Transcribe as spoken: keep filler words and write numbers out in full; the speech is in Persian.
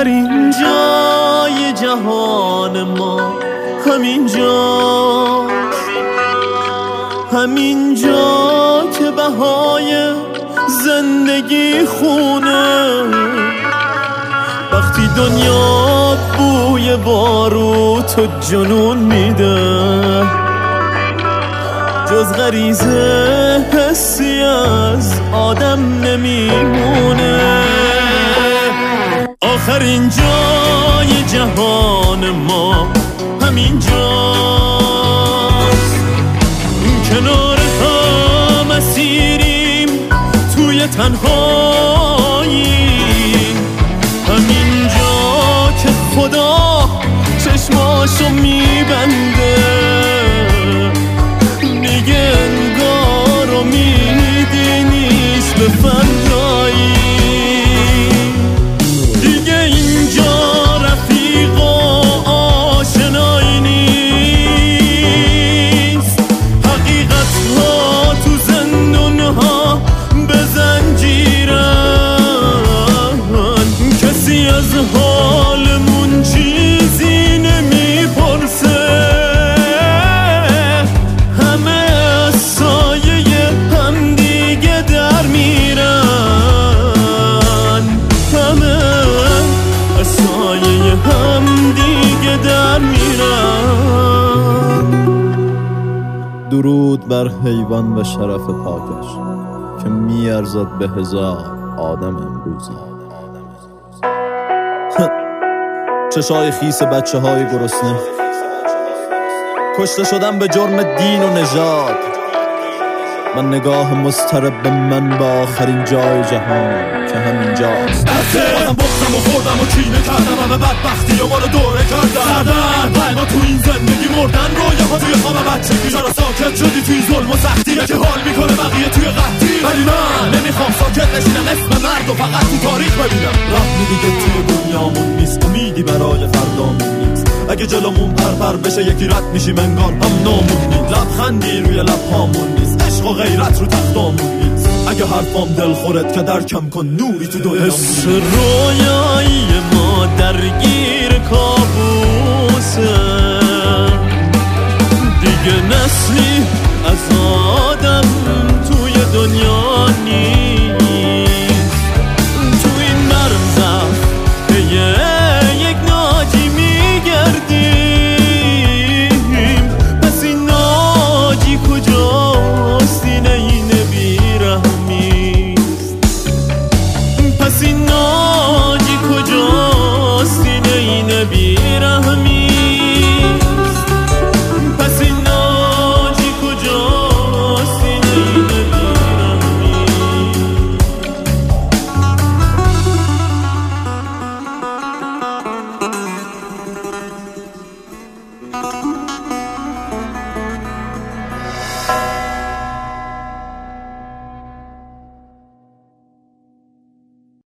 آخرین جای جهان ما همین جا، همین جا که بهای زندگی خونه. وقتی دنیا بوی باروت و جنون میده، جز غریزه حسی از آدم نمیمونه. آخرین جای جهان ما همین جاست، کنار هم اسیریم توی تنهایی. همین جا که خدا چشماشو میبنده، میگه انگار امیدی نیست به فردایی. دیگه اینجا رفیق و آشنایی نیست، حقیقت ها تو زندون ها به زنجیرن. کسی از حالمون چیزی نمیپرسه، همه از سایه هم دیگه در میرن، همه از سایه هم دیگه در میرن. درود بر حیوان و شرف پاکش که میارزد به هزار آدم امروزی. چشای خیس بچه های گرسنه کشته شدن به جرم دین و نژاد. من نگاه مضطرب به من با آخرین جای جهان که همین جاست. بازم بختم و خوردم و کینه کردم، همه بدبختی و ما رو دوره کردن. سردن ما تو این زندگی مردن، رویه ها توی خواب بچگی. چرا ساکت شدی توی ظلم و سختی؟ که حال میکنه بقیه توی قحطی، ولی من نمیخوام ساکت نشینم، اسم مرد و فقط تو تاریخ ببینم. رفت دیگه توی دنیامون نیست، امیدی برای فردامون نیست. اگه جلومون پرپر بشه یکی رد میشیم انگار هم نامون نیست. لبخندی روی لبهامون نیست، عشق و غیرت رو تختامون نیست. اگه حرفام دل خورد که در کم کن، نوری تو دنیامون نیست. رویایی ما درگیر کابوسه، دیگه نسلی از آدم